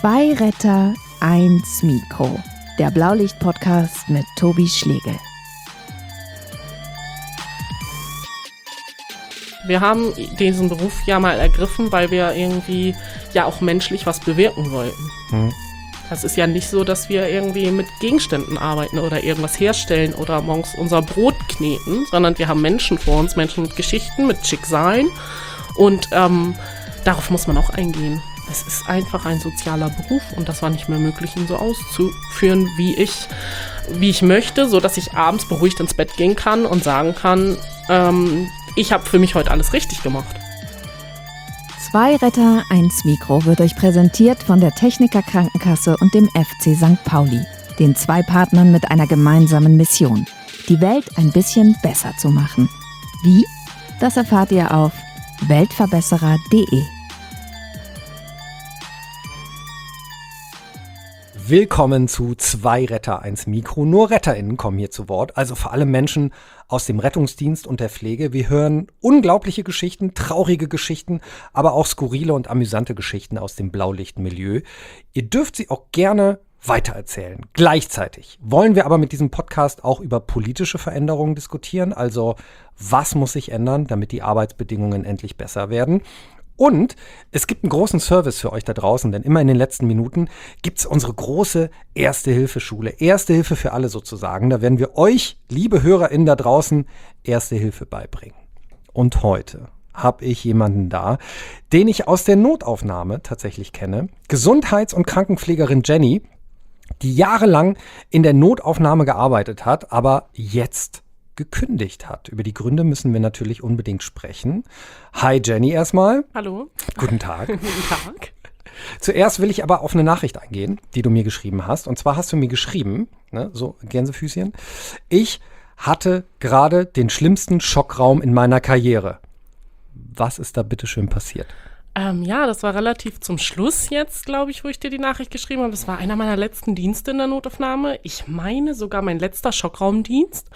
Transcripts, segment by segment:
Zwei Retter, eins Mikro. Der Blaulicht-Podcast mit Tobi Schlegel. Wir haben diesen Beruf ja mal ergriffen, weil wir irgendwie ja auch menschlich was bewirken wollten. Das ist ja nicht so, dass wir irgendwie mit Gegenständen arbeiten oder irgendwas herstellen oder morgens unser Brot kneten, sondern wir haben Menschen vor uns, Menschen mit Geschichten, mit Schicksalen und darauf muss man auch eingehen. Es ist einfach ein sozialer Beruf und das war nicht mehr möglich, ihn so auszuführen, wie ich möchte, so dass ich abends beruhigt ins Bett gehen kann und sagen kann, ich habe für mich heute alles richtig gemacht. Zwei Retter, eins Mikro wird euch präsentiert von der Techniker Krankenkasse und dem FC St. Pauli, den zwei Partnern mit einer gemeinsamen Mission, die Welt ein bisschen besser zu machen. Wie? Das erfahrt ihr auf weltverbesserer.de. Willkommen zu Zwei Retter, eins Mikro. Nur RetterInnen kommen hier zu Wort, also vor allem Menschen aus dem Rettungsdienst und der Pflege. Wir hören unglaubliche Geschichten, traurige Geschichten, aber auch skurrile und amüsante Geschichten aus dem Blaulichtmilieu. Ihr dürft sie auch gerne weitererzählen. Gleichzeitig wollen wir aber mit diesem Podcast auch über politische Veränderungen diskutieren, also was muss sich ändern, damit die Arbeitsbedingungen endlich besser werden. Und es gibt einen großen Service für euch da draußen, denn immer in den letzten Minuten gibt's unsere große Erste-Hilfe-Schule. Erste Hilfe für alle sozusagen. Da werden wir euch, liebe HörerInnen da draußen, Erste Hilfe beibringen. Und heute habe ich jemanden da, den ich aus der Notaufnahme tatsächlich kenne. Gesundheits- und Krankenpflegerin Jenny, die jahrelang in der Notaufnahme gearbeitet hat, aber jetzt gekündigt hat. Über die Gründe müssen wir natürlich unbedingt sprechen. Hi Jenny erstmal. Hallo. Guten Tag. Guten Tag. Zuerst will ich aber auf eine Nachricht eingehen, die du mir geschrieben hast. Und zwar hast du mir geschrieben, ne, so Gänsefüßchen, ich hatte gerade den schlimmsten Schockraum in meiner Karriere. Was ist da bitteschön passiert? Ja, das war relativ zum Schluss jetzt, glaube ich, wo ich dir die Nachricht geschrieben habe. Das war einer meiner letzten Dienste in der Notaufnahme. Ich meine sogar mein letzter Schockraumdienst.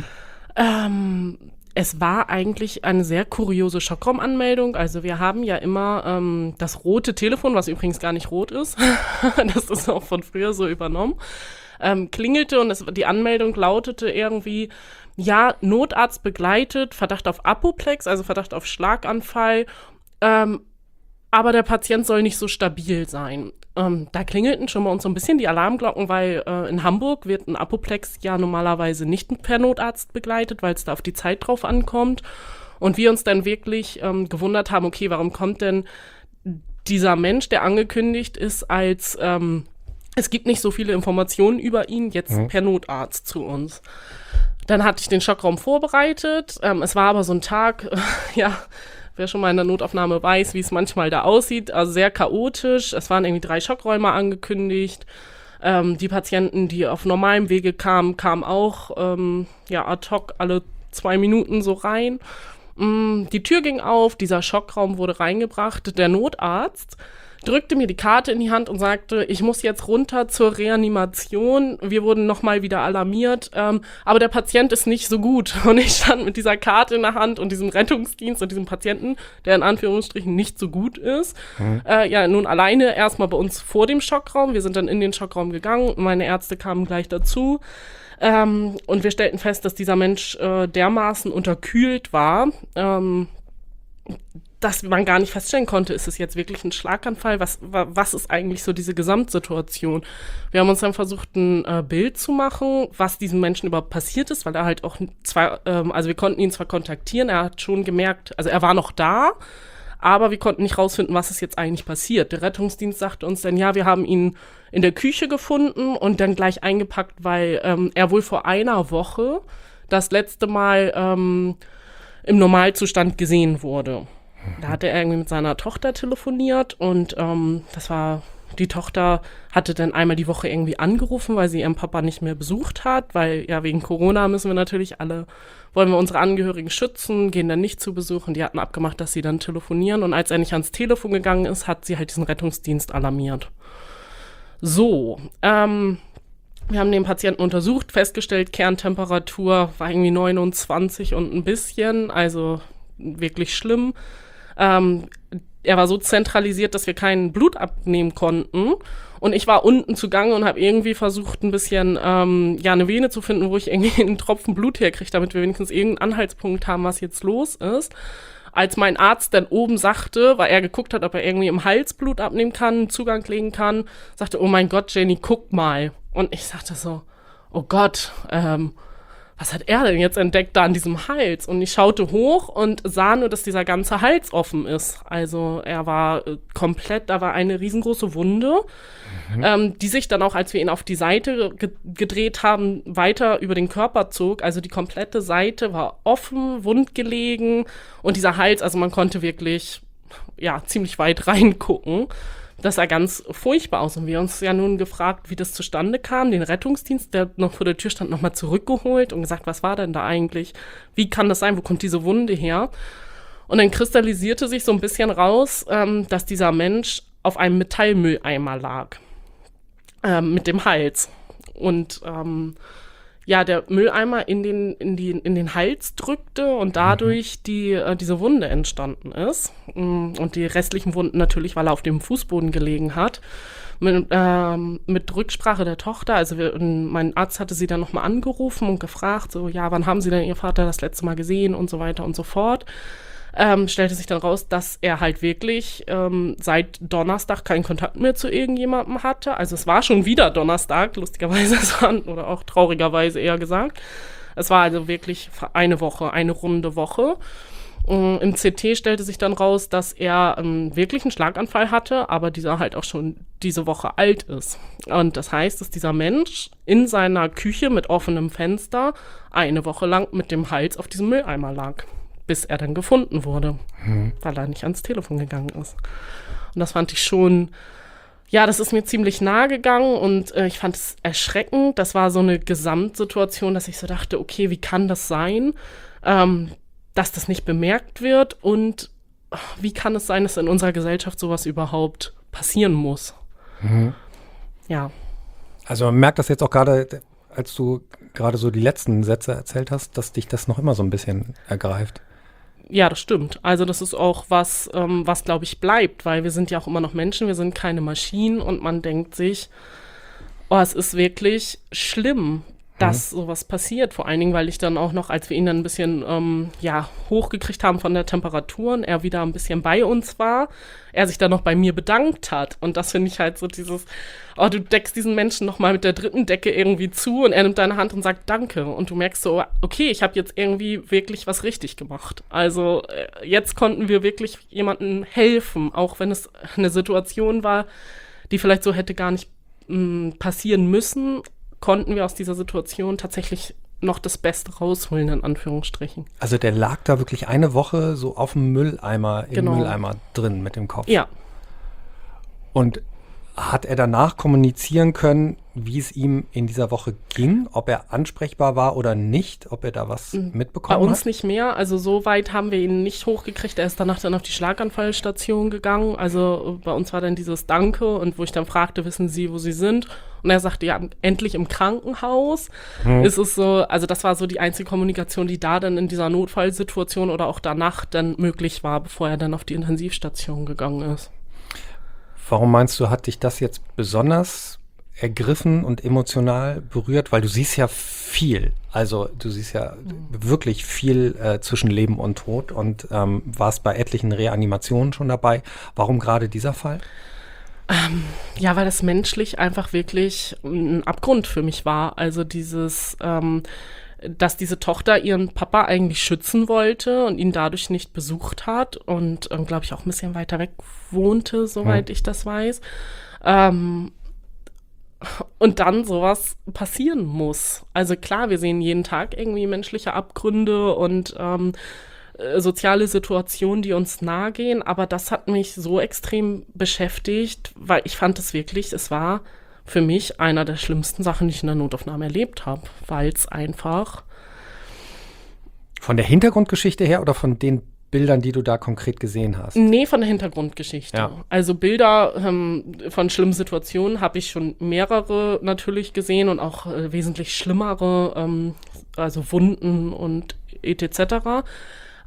Es war eigentlich eine sehr kuriose Schockraumanmeldung. Also wir haben ja immer das rote Telefon, was übrigens gar nicht rot ist. Das ist auch von früher so übernommen. Klingelte und die Anmeldung lautete irgendwie, ja, Notarzt begleitet, Verdacht auf Apoplex, also Verdacht auf Schlaganfall. Aber der Patient soll nicht so stabil sein. Da klingelten schon mal uns so ein bisschen die Alarmglocken, weil in Hamburg wird ein Apoplex ja normalerweise nicht per Notarzt begleitet, weil es da auf die Zeit drauf ankommt. Und wir uns dann wirklich gewundert haben, okay, warum kommt denn dieser Mensch, der angekündigt ist, als es gibt nicht so viele Informationen über ihn, jetzt per Notarzt zu uns. Dann hatte ich den Schockraum vorbereitet. Es war aber so ein Tag, wer schon mal in der Notaufnahme weiß, wie es manchmal da aussieht, also sehr chaotisch. Es waren irgendwie 3 Schockräume angekündigt. Die Patienten, die auf normalem Wege kamen auch ad hoc alle 2 Minuten so rein. Die Tür ging auf, dieser Schockraum wurde reingebracht. Der Notarzt drückte mir die Karte in die Hand und sagte, ich muss jetzt runter zur Reanimation. Wir wurden nochmal wieder alarmiert, aber der Patient ist nicht so gut. Und ich stand mit dieser Karte in der Hand und diesem Rettungsdienst und diesem Patienten, der in Anführungsstrichen nicht so gut ist. Nun alleine erstmal bei uns vor dem Schockraum. Wir sind dann in den Schockraum gegangen. Meine Ärzte kamen gleich dazu. Und wir stellten fest, dass dieser Mensch dermaßen unterkühlt war, dass man gar nicht feststellen konnte, ist es jetzt wirklich ein Schlaganfall? Was ist eigentlich so diese Gesamtsituation? Wir haben uns dann versucht, ein Bild zu machen, was diesem Menschen überhaupt passiert ist, weil er halt auch wir konnten ihn zwar kontaktieren, er hat schon gemerkt, also er war noch da, aber wir konnten nicht rausfinden, was ist jetzt eigentlich passiert. Der Rettungsdienst sagte uns dann, ja, wir haben ihn in der Küche gefunden und dann gleich eingepackt, weil er wohl vor einer Woche das letzte Mal im Normalzustand gesehen wurde. Da hatte er irgendwie mit seiner Tochter telefoniert und die Tochter hatte dann einmal die Woche irgendwie angerufen, weil sie ihren Papa nicht mehr besucht hat, weil ja wegen Corona müssen wir natürlich wollen wir unsere Angehörigen schützen, gehen dann nicht zu Besuch und die hatten abgemacht, dass sie dann telefonieren und als er nicht ans Telefon gegangen ist, hat sie halt diesen Rettungsdienst alarmiert. So, wir haben den Patienten untersucht, festgestellt, Kerntemperatur war irgendwie 29 und ein bisschen, also wirklich schlimm. er war so zentralisiert, dass wir kein Blut abnehmen konnten. Und ich war unten zugange und habe irgendwie versucht, ein bisschen eine Vene zu finden, wo ich irgendwie einen Tropfen Blut herkriege, damit wir wenigstens irgendeinen Anhaltspunkt haben, was jetzt los ist. Als mein Arzt dann oben sagte, weil er geguckt hat, ob er irgendwie im Hals Blut abnehmen kann, Zugang legen kann, sagte, oh mein Gott, Jenny, guck mal. Und ich sagte so, oh Gott, was hat er denn jetzt entdeckt da an diesem Hals? Und ich schaute hoch und sah nur, dass dieser ganze Hals offen ist. Also er war komplett, da war eine riesengroße Wunde, die sich dann auch, als wir ihn auf die Seite gedreht haben, weiter über den Körper zog. Also die komplette Seite war offen, wundgelegen und dieser Hals, also man konnte wirklich ziemlich weit reingucken. Das sah ganz furchtbar aus. Und wir haben uns ja nun gefragt, wie das zustande kam. Den Rettungsdienst, der noch vor der Tür stand, nochmal zurückgeholt und gesagt, was war denn da eigentlich? Wie kann das sein? Wo kommt diese Wunde her? Und dann kristallisierte sich so ein bisschen raus, dass dieser Mensch auf einem Metallmülleimer lag. Mit dem Hals. Und der Mülleimer in den Hals drückte und dadurch diese Wunde entstanden ist. Und die restlichen Wunden natürlich, weil er auf dem Fußboden gelegen hat. Mit Rücksprache der Tochter, also mein Arzt hatte sie dann nochmal angerufen und gefragt, so, ja, wann haben Sie denn Ihr Vater das letzte Mal gesehen und so weiter und so fort. Stellte sich dann raus, dass er halt wirklich seit Donnerstag keinen Kontakt mehr zu irgendjemandem hatte. Also es war schon wieder Donnerstag, lustigerweise, oder auch traurigerweise eher gesagt. Es war also wirklich eine runde Woche. Im CT stellte sich dann raus, dass er wirklich einen Schlaganfall hatte, aber dieser halt auch schon diese Woche alt ist. Und das heißt, dass dieser Mensch in seiner Küche mit offenem Fenster eine Woche lang mit dem Hals auf diesem Mülleimer lag, bis er dann gefunden wurde, weil er nicht ans Telefon gegangen ist. Und das fand ich schon, das ist mir ziemlich nahe gegangen und ich fand es erschreckend. Das war so eine Gesamtsituation, dass ich so dachte, okay, wie kann das sein, dass das nicht bemerkt wird und wie kann es sein, dass in unserer Gesellschaft sowas überhaupt passieren muss? Ja. Also man merkt das jetzt auch gerade, als du gerade so die letzten Sätze erzählt hast, dass dich das noch immer so ein bisschen ergreift. Ja, das stimmt. Also das ist auch was glaube ich, bleibt, weil wir sind ja auch immer noch Menschen, wir sind keine Maschinen und man denkt sich, es ist wirklich schlimm, dass sowas passiert. Vor allen Dingen, weil ich dann auch noch, als wir ihn dann ein bisschen hochgekriegt haben von der Temperatur und er wieder ein bisschen bei uns war, er sich dann noch bei mir bedankt hat. Und das finde ich halt so dieses, du deckst diesen Menschen noch mal mit der dritten Decke irgendwie zu und er nimmt deine Hand und sagt Danke. Und du merkst so, okay, ich habe jetzt irgendwie wirklich was richtig gemacht. Also jetzt konnten wir wirklich jemandem helfen, auch wenn es eine Situation war, die vielleicht so hätte gar nicht passieren müssen, konnten wir aus dieser Situation tatsächlich noch das Beste rausholen, in Anführungsstrichen. Also der lag da wirklich eine Woche so auf dem Mülleimer, im Mülleimer drin mit dem Kopf. Ja. Und hat er danach kommunizieren können, wie es ihm in dieser Woche ging, ob er ansprechbar war oder nicht, ob er da was mitbekommen hat? Bei uns nicht mehr, also so weit haben wir ihn nicht hochgekriegt. Er ist danach dann auf die Schlaganfallstation gegangen. Also bei uns war dann dieses Danke und wo ich dann fragte, wissen Sie, wo Sie sind? Und er sagte, ja, endlich im Krankenhaus. Ist es so, also das war so die einzige Kommunikation, die da dann in dieser Notfallsituation oder auch danach dann möglich war, bevor er dann auf die Intensivstation gegangen ist. Warum meinst du, hat dich das jetzt besonders ergriffen und emotional berührt? Weil du siehst ja viel, also du siehst ja wirklich viel zwischen Leben und Tod und warst bei etlichen Reanimationen schon dabei. Warum gerade dieser Fall? Weil das menschlich einfach wirklich ein Abgrund für mich war. Also dieses, dass diese Tochter ihren Papa eigentlich schützen wollte und ihn dadurch nicht besucht hat und, glaube ich, auch ein bisschen weiter weg wohnte, soweit ich das weiß. Und dann sowas passieren muss. Also klar, wir sehen jeden Tag irgendwie menschliche Abgründe und soziale Situationen, die uns nahe gehen, aber das hat mich so extrem beschäftigt, weil ich fand es wirklich, es war für mich einer der schlimmsten Sachen, die ich in der Notaufnahme erlebt habe, weil es einfach... Von der Hintergrundgeschichte her oder von den Bildern, die du da konkret gesehen hast? Nee, von der Hintergrundgeschichte. Ja. Also Bilder von schlimmen Situationen habe ich schon mehrere natürlich gesehen und auch wesentlich schlimmere, also Wunden und etc.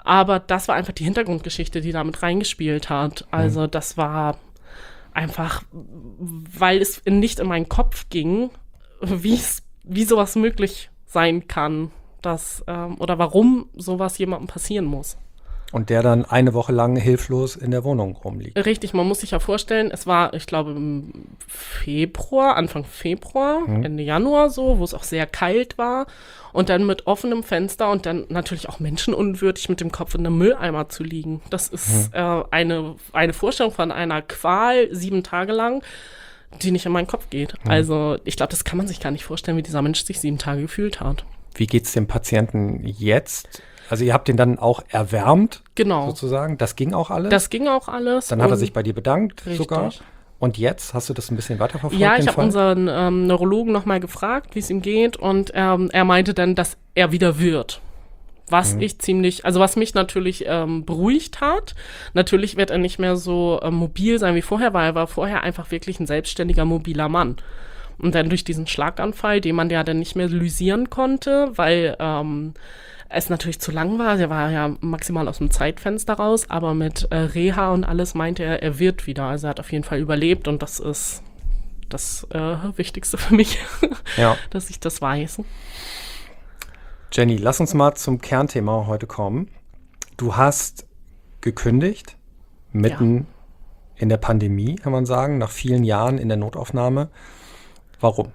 Aber das war einfach die Hintergrundgeschichte, die damit reingespielt hat. Also das war einfach, weil es nicht in meinen Kopf ging, wie sowas möglich sein kann, oder warum sowas jemandem passieren muss. Und der dann eine Woche lang hilflos in der Wohnung rumliegt. Richtig, man muss sich ja vorstellen, es war, ich glaube, im Anfang Februar, Ende Januar so, wo es auch sehr kalt war und dann mit offenem Fenster und dann natürlich auch menschenunwürdig mit dem Kopf in einem Mülleimer zu liegen. Das ist eine Vorstellung von einer Qual 7 Tage lang, die nicht in meinen Kopf geht. Also ich glaube, das kann man sich gar nicht vorstellen, wie dieser Mensch sich 7 Tage gefühlt hat. Wie geht's dem Patienten jetzt? Also ihr habt den dann auch erwärmt, genau, sozusagen. Das ging auch alles? Das ging auch alles. Dann hat er sich bei dir bedankt richtig. Sogar. Und jetzt? Hast du das ein bisschen weiterverfolgt? Ja, ich habe unseren Neurologen nochmal gefragt, wie es ihm geht. Und er meinte dann, dass er wieder wird. Was mich natürlich beruhigt hat. Natürlich wird er nicht mehr so mobil sein wie vorher, weil er war vorher einfach wirklich ein selbstständiger, mobiler Mann. Und dann durch diesen Schlaganfall, den man ja dann nicht mehr lysieren konnte, weil es natürlich zu lang war. Der war ja maximal aus dem Zeitfenster raus, aber mit Reha und alles meinte er wird wieder. Also er hat auf jeden Fall überlebt und das ist das Wichtigste für mich, dass ich das weiß. Jenny, lass uns mal zum Kernthema heute kommen. Du hast gekündigt, mitten in der Pandemie, kann man sagen, nach vielen Jahren in der Notaufnahme. Warum?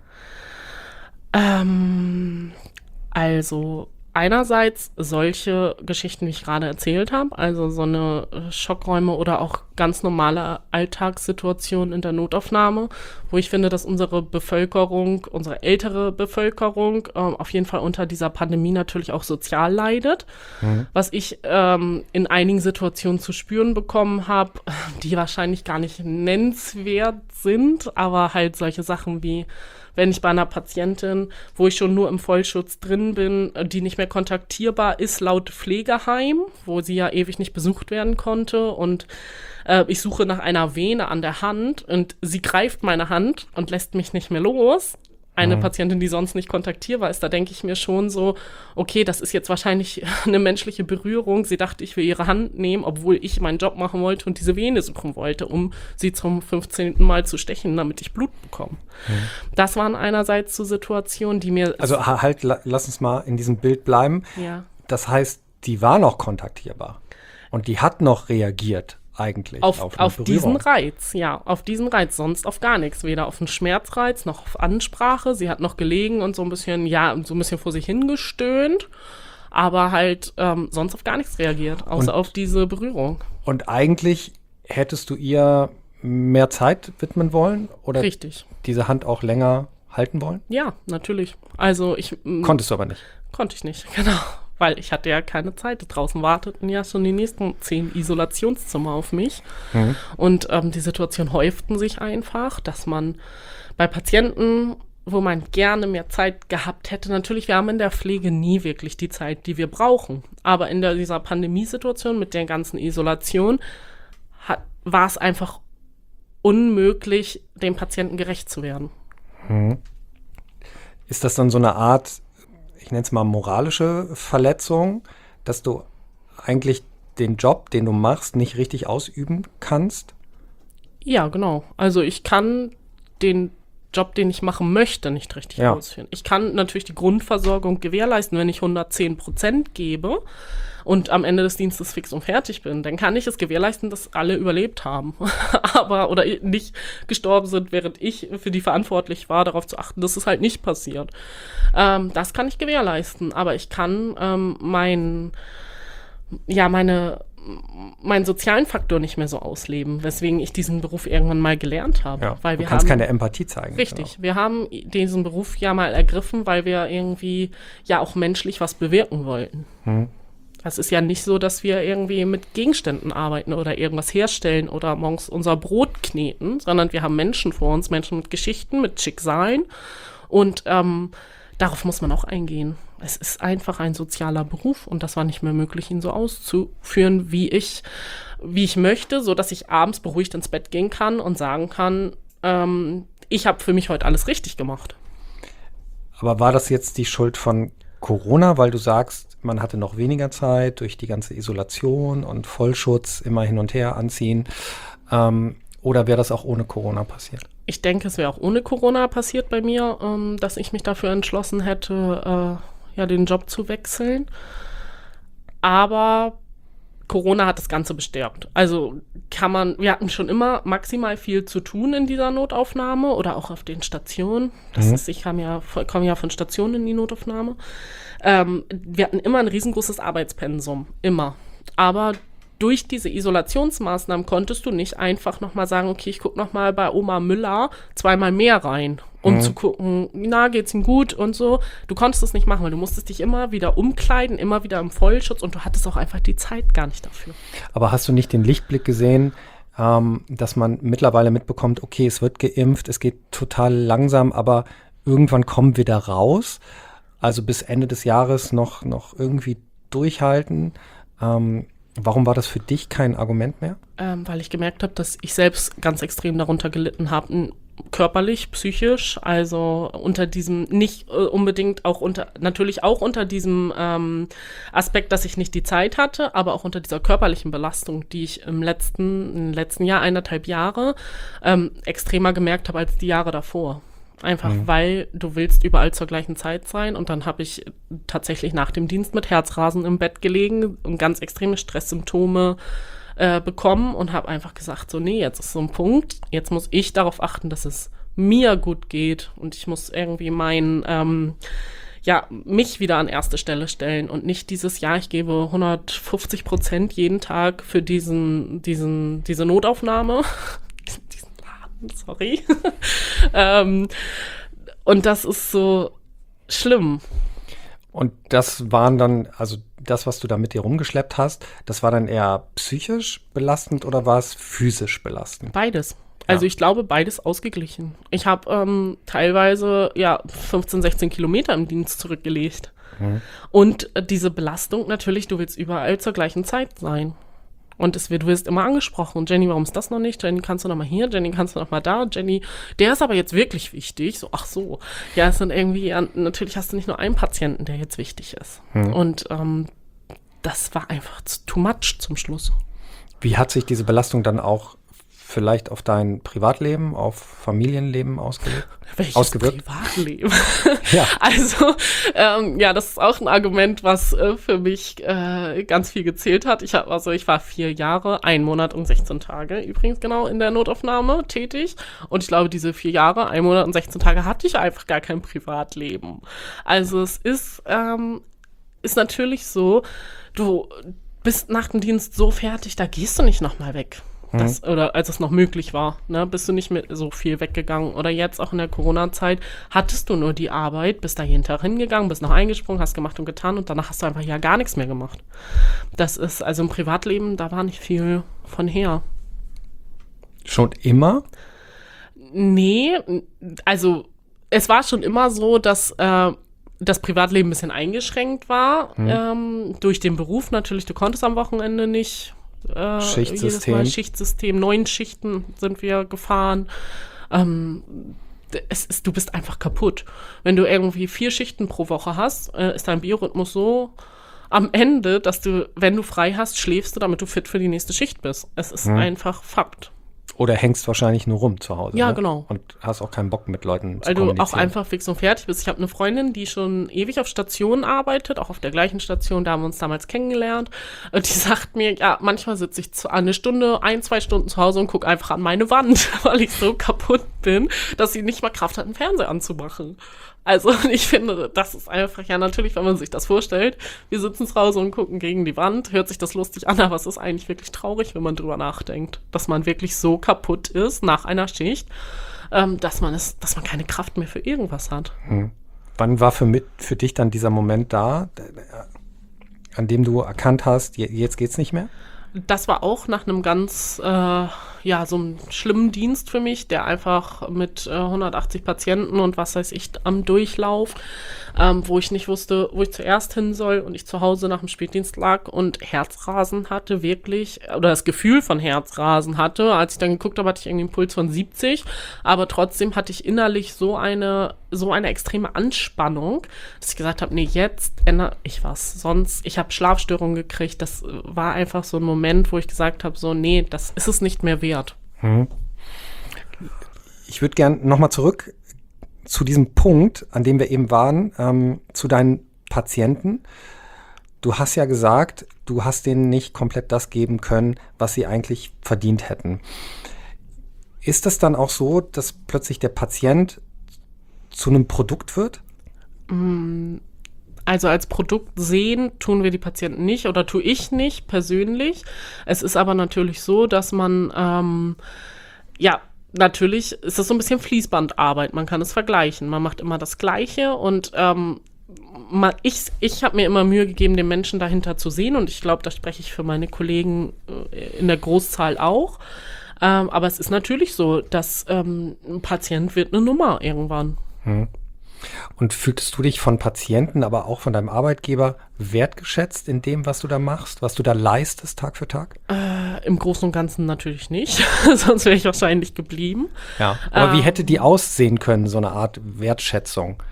Also einerseits solche Geschichten, wie ich gerade erzählt habe, also so eine Schockräume oder auch ganz normale Alltagssituationen in der Notaufnahme, wo ich finde, dass unsere ältere Bevölkerung auf jeden Fall unter dieser Pandemie natürlich auch sozial leidet. Was ich in einigen Situationen zu spüren bekommen habe, die wahrscheinlich gar nicht nennenswert sind, aber halt solche Sachen wie, wenn ich bei einer Patientin, wo ich schon nur im Vollschutz drin bin, die nicht mehr kontaktierbar ist, laut Pflegeheim, wo sie ja ewig nicht besucht werden konnte und ich suche nach einer Vene an der Hand und sie greift meine Hand und lässt mich nicht mehr los. Eine Patientin, die sonst nicht kontaktierbar ist, da denke ich mir schon so, okay, das ist jetzt wahrscheinlich eine menschliche Berührung. Sie dachte, ich will ihre Hand nehmen, obwohl ich meinen Job machen wollte und diese Vene suchen wollte, um sie zum 15. Mal zu stechen, damit ich Blut bekomme. Das waren einerseits so Situationen, die mir... Also halt, lass uns mal in diesem Bild bleiben. Ja. Das heißt, die war noch kontaktierbar und die hat noch reagiert. Eigentlich auf diesen Reiz, auf diesen Reiz, sonst auf gar nichts, weder auf einen Schmerzreiz noch auf Ansprache. Sie hat noch gelegen und so ein bisschen vor sich hingestöhnt, aber halt sonst auf gar nichts reagiert, außer auf diese Berührung. Und eigentlich hättest du ihr mehr Zeit widmen wollen oder richtig. Diese Hand auch länger halten wollen? Ja, natürlich. Also konntest du aber nicht? Konnte ich nicht, genau. Weil ich hatte ja keine Zeit. Draußen warteten ja schon die nächsten 10 Isolationszimmer auf mich. Und die Situationen häuften sich einfach, dass man bei Patienten, wo man gerne mehr Zeit gehabt hätte, natürlich, wir haben in der Pflege nie wirklich die Zeit, die wir brauchen. Aber in dieser Pandemiesituation mit der ganzen Isolation war es einfach unmöglich, dem Patienten gerecht zu werden. Ist das dann so eine Art, ich nenne es mal moralische Verletzung, dass du eigentlich den Job, den du machst, nicht richtig ausüben kannst? Ja, genau. Also ich kann den Job, den ich machen möchte, nicht richtig ausführen. Ich kann natürlich die Grundversorgung gewährleisten, wenn ich 110% gebe und am Ende des Dienstes fix und fertig bin, dann kann ich es gewährleisten, dass alle überlebt haben. Oder nicht gestorben sind, während ich für die verantwortlich war, darauf zu achten, dass es halt nicht passiert. Das kann ich gewährleisten, aber ich kann meinen sozialen Faktor nicht mehr so ausleben, weswegen ich diesen Beruf irgendwann mal gelernt habe. Ja, weil du kannst keine Empathie zeigen. Richtig, wir haben diesen Beruf ja mal ergriffen, weil wir irgendwie ja auch menschlich was bewirken wollten. Das ist ja nicht so, dass wir irgendwie mit Gegenständen arbeiten oder irgendwas herstellen oder morgens unser Brot kneten, sondern wir haben Menschen vor uns, Menschen mit Geschichten, mit Schicksalen und darauf muss man auch eingehen. Es ist einfach ein sozialer Beruf und das war nicht mehr möglich, ihn so auszuführen, wie ich möchte, so dass ich abends beruhigt ins Bett gehen kann und sagen kann, ich habe für mich heute alles richtig gemacht. Aber war das jetzt die Schuld von Corona, weil du sagst, man hatte noch weniger Zeit durch die ganze Isolation und Vollschutz, immer hin und her anziehen. Oder wäre das auch ohne Corona passiert? Ich denke, es wäre auch ohne Corona passiert bei mir, dass ich mich dafür entschlossen hätte, den Job zu wechseln. Aber Corona hat das Ganze bestärkt. Also wir hatten schon immer maximal viel zu tun in dieser Notaufnahme oder auch auf den Stationen. Ich komme ja von Stationen in die Notaufnahme. Wir hatten immer ein riesengroßes Arbeitspensum, immer. Aber durch diese Isolationsmaßnahmen konntest du nicht einfach nochmal sagen, okay, ich gucke nochmal bei Oma Müller 2-mal mehr rein, um zu gucken, geht's ihm gut und so. Du konntest das nicht machen, weil du musstest dich immer wieder umkleiden, immer wieder im Vollschutz und du hattest auch einfach die Zeit gar nicht dafür. Aber hast du nicht den Lichtblick gesehen, dass man mittlerweile mitbekommt, okay, es wird geimpft, es geht total langsam, aber irgendwann kommen wir da raus? Also bis Ende des Jahres noch irgendwie durchhalten? Warum war das für dich kein Argument mehr? Weil ich gemerkt habe, dass ich selbst ganz extrem darunter gelitten habe, körperlich, psychisch, also unter diesem, nicht unbedingt auch natürlich auch unter diesem Aspekt, dass ich nicht die Zeit hatte, aber auch unter dieser körperlichen Belastung, die ich im letzten Jahr, 1,5 Jahre, extremer gemerkt habe als die Jahre davor. Einfach weil du willst überall zur gleichen Zeit sein und dann habe ich tatsächlich nach dem Dienst mit Herzrasen im Bett gelegen und ganz extreme Stresssymptome bekommen und habe einfach gesagt, so nee, jetzt ist so ein Punkt, jetzt muss ich darauf achten, dass es mir gut geht und ich muss irgendwie mich wieder an erste Stelle stellen und nicht dieses Jahr, ich gebe 150% jeden Tag für diese Notaufnahme. Sorry. Und das ist so schlimm. Und das waren dann, also das, was du da mit dir rumgeschleppt hast, das war dann eher psychisch belastend oder war es physisch belastend? Beides. Also ich glaube, beides ausgeglichen. Ich habe teilweise 15, 16 Kilometer im Dienst zurückgelegt. Und diese Belastung natürlich, du willst überall zur gleichen Zeit sein. Und du wirst immer angesprochen. Jenny, warum ist das noch nicht? Jenny, kannst du noch mal hier? Jenny, kannst du noch mal da? Jenny, der ist aber jetzt wirklich wichtig. So, ach so. Ja, es sind irgendwie, natürlich hast du nicht nur einen Patienten, der jetzt wichtig ist. Und das war einfach too much zum Schluss. Wie hat sich diese Belastung dann auch vielleicht auf dein Privatleben, auf Familienleben ausgewirkt? Privatleben? Ja. Also, das ist auch ein Argument, was für mich ganz viel gezählt hat. Ich war 4 Jahre, 1 Monat und 16 Tage übrigens genau in der Notaufnahme tätig. Und ich glaube, diese 4 Jahre, 1 Monat und 16 Tage hatte ich einfach gar kein Privatleben. Also es ist natürlich so, du bist nach dem Dienst so fertig, da gehst du nicht nochmal weg. Oder als es noch möglich war, ne, bist du nicht mehr so viel weggegangen. Oder jetzt auch in der Corona-Zeit hattest du nur die Arbeit, bist da jeden Tag hingegangen, bist noch eingesprungen, hast gemacht und getan und danach hast du einfach gar nichts mehr gemacht. Das ist, also im Privatleben, da war nicht viel von her. Schon immer? Nee, also es war schon immer so, dass das Privatleben ein bisschen eingeschränkt war. Durch den Beruf natürlich, du konntest am Wochenende nicht Schichtsystem, 9 Schichten sind wir gefahren. Du bist einfach kaputt. Wenn du irgendwie 4 Schichten pro Woche hast, ist dein Biorhythmus so am Ende, dass du, wenn du frei hast, schläfst du, damit du fit für die nächste Schicht bist. Es ist einfach Fakt. Oder hängst wahrscheinlich nur rum zu Hause. Ja, ne? genau. Und hast auch keinen Bock mit Leuten zu Weil kommunizieren. du auch einfach fix und fertig bist. Ich habe eine Freundin, die schon ewig auf Stationen arbeitet, auch auf der gleichen Station, da haben wir uns damals kennengelernt. Und die sagt mir, ja, manchmal sitze ich 1 Stunde, 1-2 Stunden zu Hause und gucke einfach an meine Wand, weil ich so kaputt bin, dass sie nicht mal Kraft hat, einen Fernseher anzumachen. Also ich finde, das ist einfach, ja natürlich, wenn man sich das vorstellt, wir sitzen zu Hause und gucken gegen die Wand, hört sich das lustig an, aber es ist eigentlich wirklich traurig, wenn man drüber nachdenkt, dass man wirklich so kaputt ist nach einer Schicht, dass man keine Kraft mehr für irgendwas hat. Wann war für dich dann dieser Moment da, an dem du erkannt hast, jetzt geht's nicht mehr? Das war auch nach einem ganz so einen schlimmen Dienst für mich, der einfach mit 180 Patienten und was weiß ich am Durchlauf, wo ich nicht wusste, wo ich zuerst hin soll und ich zu Hause nach dem Spätdienst lag und Herzrasen hatte, wirklich, oder das Gefühl von Herzrasen hatte. Als ich dann geguckt habe, hatte ich irgendwie einen Puls von 70, aber trotzdem hatte ich innerlich so eine extreme Anspannung, dass ich gesagt habe, nee, jetzt ändere ich was. Sonst, ich habe Schlafstörungen gekriegt. Das war einfach so ein Moment, wo ich gesagt habe, so, nee, das ist es nicht mehr wert. Ich würde gern nochmal zurück zu diesem Punkt, an dem wir eben waren, zu deinen Patienten. Du hast ja gesagt, du hast denen nicht komplett das geben können, was sie eigentlich verdient hätten. Ist es dann auch so, dass plötzlich der Patient zu einem Produkt wird? Also als Produkt sehen tun wir die Patienten nicht oder tue ich nicht persönlich. Es ist aber natürlich so, dass man, natürlich ist das so ein bisschen Fließbandarbeit. Man kann es vergleichen. Man macht immer das Gleiche und ich habe mir immer Mühe gegeben, den Menschen dahinter zu sehen und ich glaube, da spreche ich für meine Kollegen in der Großzahl auch. Aber es ist natürlich so, dass ein Patient wird eine Nummer irgendwann. Und fühltest du dich von Patienten, aber auch von deinem Arbeitgeber wertgeschätzt in dem, was du da machst, was du da leistest Tag für Tag? Im Großen und Ganzen natürlich nicht, sonst wäre ich wahrscheinlich geblieben. Ja, aber wie hätte die aussehen können, so eine Art Wertschätzung?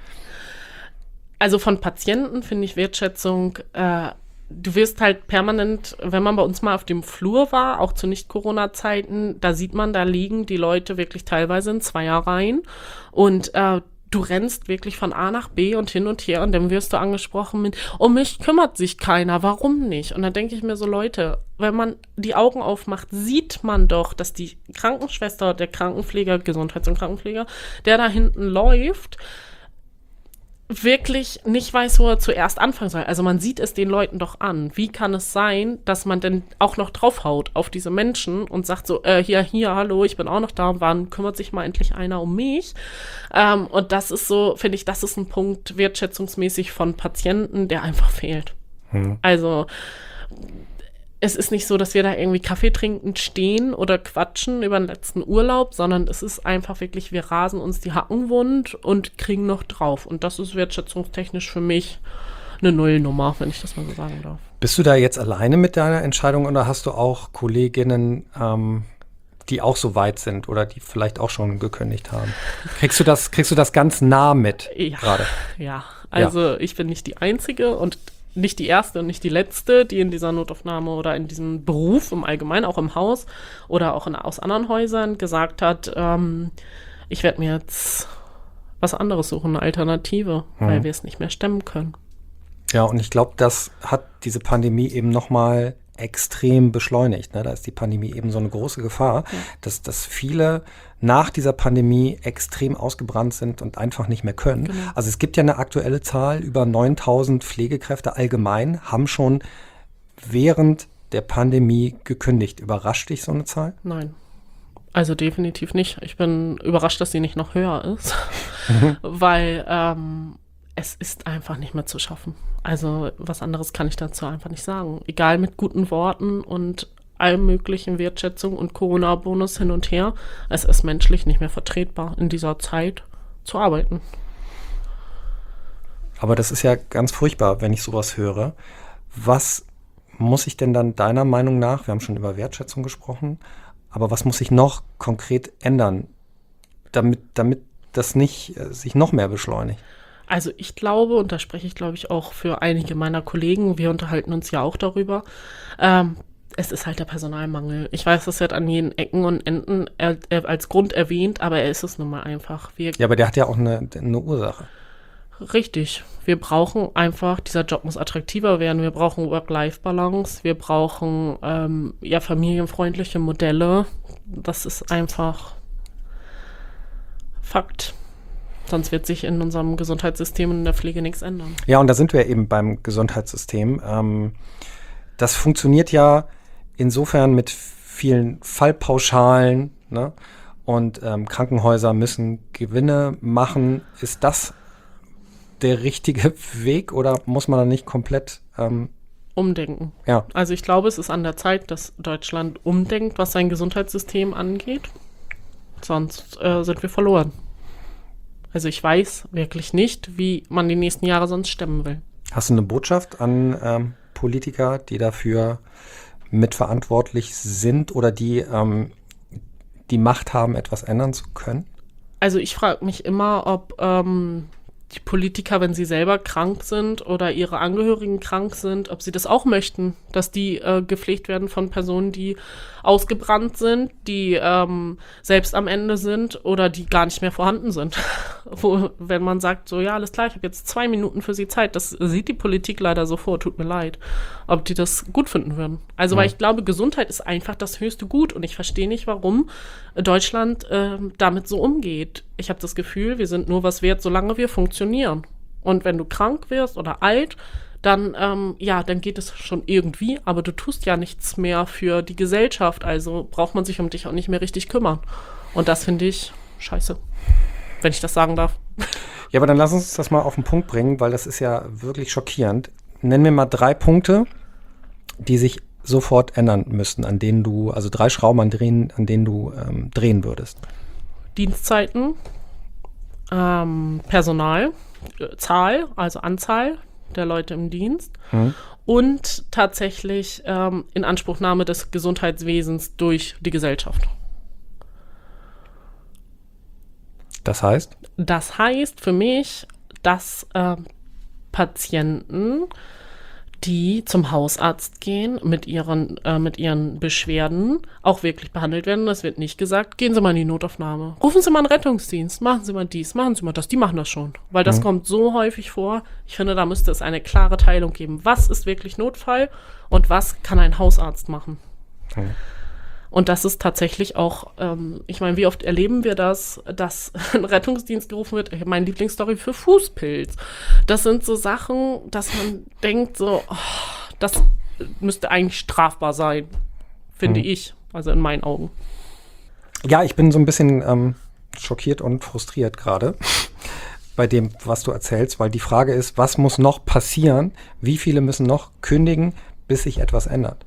Also von Patienten finde ich Wertschätzung, du wirst halt permanent, wenn man bei uns mal auf dem Flur war, auch zu Nicht-Corona-Zeiten, da sieht man, da liegen die Leute wirklich teilweise in Zweierreihen und du rennst wirklich von A nach B und hin und her und dann wirst du angesprochen mit, um mich kümmert sich keiner, warum nicht? Und dann denke ich mir so, Leute, wenn man die Augen aufmacht, sieht man doch, dass die Krankenschwester, der Krankenpfleger, Gesundheits- und Krankenpfleger, der da hinten läuft, wirklich nicht weiß, wo er zuerst anfangen soll. Also man sieht es den Leuten doch an. Wie kann es sein, dass man denn auch noch draufhaut auf diese Menschen und sagt so, hier, hallo, ich bin auch noch da, wann kümmert sich mal endlich einer um mich? Und das ist so, finde ich, das ist ein Punkt wertschätzungsmäßig von Patienten, der einfach fehlt. Also es ist nicht so, dass wir da irgendwie Kaffee trinkend stehen oder quatschen über den letzten Urlaub, sondern es ist einfach wirklich, wir rasen uns die Hacken wund und kriegen noch drauf. Und das ist wertschätzungstechnisch für mich eine Nullnummer, wenn ich das mal so sagen darf. Bist du da jetzt alleine mit deiner Entscheidung oder hast du auch Kolleginnen, die auch so weit sind oder die vielleicht auch schon gekündigt haben? Kriegst du das ganz nah mit gerade? Ja, also ich bin nicht die Einzige und nicht die erste und nicht die letzte, die in dieser Notaufnahme oder in diesem Beruf im Allgemeinen, auch im Haus oder auch aus anderen Häusern gesagt hat, ich werde mir jetzt was anderes suchen, eine Alternative, weil wir es nicht mehr stemmen können. Ja, und ich glaube, das hat diese Pandemie eben nochmal extrem beschleunigt. Ne? Da ist die Pandemie eben so eine große Gefahr, dass viele nach dieser Pandemie extrem ausgebrannt sind und einfach nicht mehr können. Genau. Also es gibt ja eine aktuelle Zahl, über 9.000 Pflegekräfte allgemein haben schon während der Pandemie gekündigt. Überrascht dich so eine Zahl? Nein, also definitiv nicht. Ich bin überrascht, dass sie nicht noch höher ist, weil es ist einfach nicht mehr zu schaffen. Also was anderes kann ich dazu einfach nicht sagen. Egal mit guten Worten und allem möglichen Wertschätzung und Corona-Bonus hin und her. Es ist menschlich nicht mehr vertretbar, in dieser Zeit zu arbeiten. Aber das ist ja ganz furchtbar, wenn ich sowas höre. Was muss ich denn dann deiner Meinung nach, wir haben schon über Wertschätzung gesprochen, aber was muss sich noch konkret ändern, damit das nicht sich noch mehr beschleunigt? Also ich glaube, und da spreche ich, glaube ich, auch für einige meiner Kollegen, wir unterhalten uns ja auch darüber, es ist halt der Personalmangel. Ich weiß, das wird an jeden Ecken und Enden als Grund erwähnt, aber er ist es nun mal einfach. Ja, aber der hat ja auch eine Ursache. Richtig. Wir brauchen einfach, dieser Job muss attraktiver werden. Wir brauchen Work-Life-Balance. Wir brauchen familienfreundliche Modelle. Das ist einfach Fakt. Sonst wird sich in unserem Gesundheitssystem und in der Pflege nichts ändern. Ja, und da sind wir eben beim Gesundheitssystem. Das funktioniert ja insofern mit vielen Fallpauschalen, ne? Und Krankenhäuser müssen Gewinne machen. Ist das der richtige Weg oder muss man da nicht komplett Umdenken. Ja. Also ich glaube, es ist an der Zeit, dass Deutschland umdenkt, was sein Gesundheitssystem angeht. Sonst sind wir verloren. Also ich weiß wirklich nicht, wie man die nächsten Jahre sonst stemmen will. Hast du eine Botschaft an Politiker, die dafür mitverantwortlich sind oder die die Macht haben, etwas ändern zu können? Also ich frage mich immer, ob die Politiker, wenn sie selber krank sind oder ihre Angehörigen krank sind, ob sie das auch möchten, dass die gepflegt werden von Personen, die ausgebrannt sind, die selbst am Ende sind oder die gar nicht mehr vorhanden sind. Wenn man sagt, so ja, alles klar, ich habe jetzt 2 Minuten für sie Zeit, das sieht die Politik leider so vor, tut mir leid, ob die das gut finden würden. Also weil ich glaube, Gesundheit ist einfach das höchste Gut und ich verstehe nicht, warum Deutschland damit so umgeht. Ich habe das Gefühl, wir sind nur was wert, solange wir funktionieren. Und wenn du krank wirst oder alt, dann, dann geht es schon irgendwie, aber du tust ja nichts mehr für die Gesellschaft, also braucht man sich um dich auch nicht mehr richtig kümmern. Und das finde ich scheiße, wenn ich das sagen darf. Ja, aber dann lass uns das mal auf den Punkt bringen, weil das ist ja wirklich schockierend. Nenn mir mal 3 Punkte, die sich sofort ändern müssten, an denen du, also 3 Schrauben, an denen du drehen würdest. Dienstzeiten, Personal, Zahl, also Anzahl der Leute im Dienst und tatsächlich Inanspruchnahme des Gesundheitswesens durch die Gesellschaft. Das heißt? Das heißt für mich, dass Patienten, die zum Hausarzt gehen mit ihren Beschwerden, auch wirklich behandelt werden. Das wird nicht gesagt, gehen Sie mal in die Notaufnahme. Rufen Sie mal einen Rettungsdienst, machen Sie mal dies, machen Sie mal das. Die machen das schon, weil das kommt so häufig vor. Ich finde, da müsste es eine klare Teilung geben. Was ist wirklich Notfall und was kann ein Hausarzt machen? Und das ist tatsächlich auch, ich meine, wie oft erleben wir das, dass ein Rettungsdienst gerufen wird? Ich habe meine Lieblingsstory für Fußpilz. Das sind so Sachen, dass man denkt so, das müsste eigentlich strafbar sein, finde ich, also in meinen Augen. Ja, ich bin so ein bisschen schockiert und frustriert gerade bei dem, was du erzählst, weil die Frage ist, was muss noch passieren? Wie viele müssen noch kündigen, bis sich etwas ändert?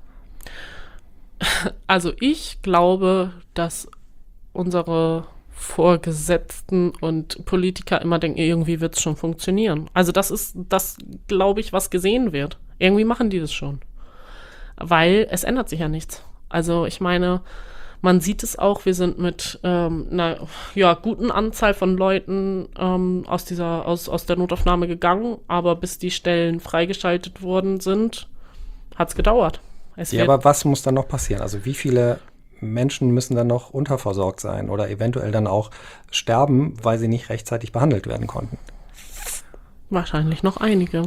Also ich glaube, dass unsere Vorgesetzten und Politiker immer denken, irgendwie wird es schon funktionieren. Also das ist das, glaube ich, was gesehen wird. Irgendwie machen die das schon. Weil es ändert sich ja nichts. Also ich meine, man sieht es auch, wir sind mit einer guten Anzahl von Leuten aus der Notaufnahme gegangen, aber bis die Stellen freigeschaltet worden sind, hat es gedauert. Ja, aber was muss dann noch passieren? Also wie viele Menschen müssen dann noch unterversorgt sein oder eventuell dann auch sterben, weil sie nicht rechtzeitig behandelt werden konnten? Wahrscheinlich noch einige.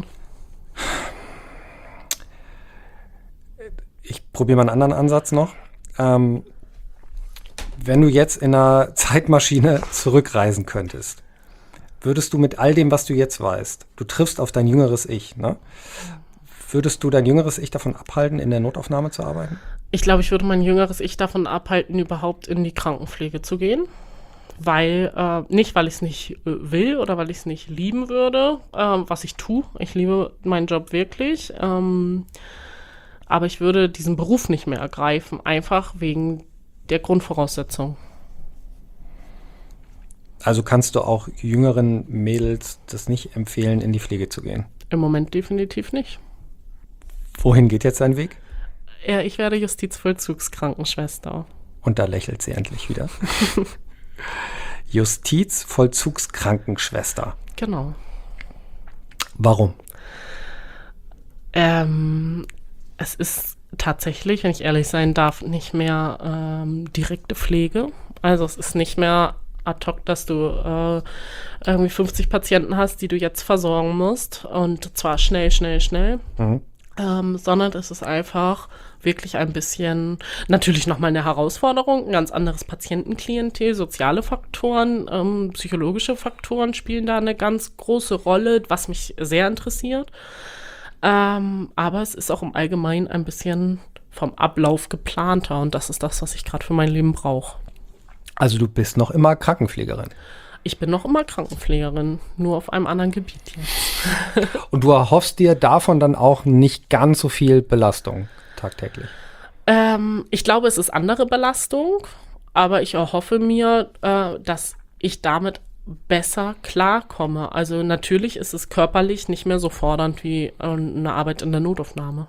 Ich probiere mal einen anderen Ansatz noch. Wenn du jetzt in einer Zeitmaschine zurückreisen könntest, würdest du mit all dem, was du jetzt weißt, du triffst auf dein jüngeres Ich, ne? Würdest du dein jüngeres Ich davon abhalten, in der Notaufnahme zu arbeiten? Ich glaube, ich würde mein jüngeres Ich davon abhalten, überhaupt in die Krankenpflege zu gehen. Nicht, weil ich es nicht will oder weil ich es nicht lieben würde, was ich tue. Ich liebe meinen Job wirklich. Aber ich würde diesen Beruf nicht mehr ergreifen, einfach wegen der Grundvoraussetzung. Also kannst du auch jüngeren Mädels das nicht empfehlen, in die Pflege zu gehen? Im Moment definitiv nicht. Wohin geht jetzt dein Weg? Ja, ich werde Justizvollzugskrankenschwester. Und da lächelt sie endlich wieder. Justizvollzugskrankenschwester. Genau. Warum? Es ist tatsächlich, wenn ich ehrlich sein darf, nicht mehr direkte Pflege. Also es ist nicht mehr ad hoc, dass du irgendwie 50 Patienten hast, die du jetzt versorgen musst. Und zwar schnell. Sondern es ist einfach wirklich ein bisschen, natürlich nochmal eine Herausforderung, ein ganz anderes Patientenklientel, soziale Faktoren, psychologische Faktoren spielen da eine ganz große Rolle, was mich sehr interessiert. Aber es ist auch im Allgemeinen ein bisschen vom Ablauf geplanter und das ist das, was ich gerade für mein Leben brauche. Also du bist noch immer Krankenpflegerin? Ich bin noch immer Krankenpflegerin, nur auf einem anderen Gebiet jetzt. Und du erhoffst dir davon dann auch nicht ganz so viel Belastung tagtäglich? Ich glaube, es ist andere Belastung, aber ich erhoffe mir, dass ich damit besser klarkomme. Also natürlich ist es körperlich nicht mehr so fordernd wie eine Arbeit in der Notaufnahme.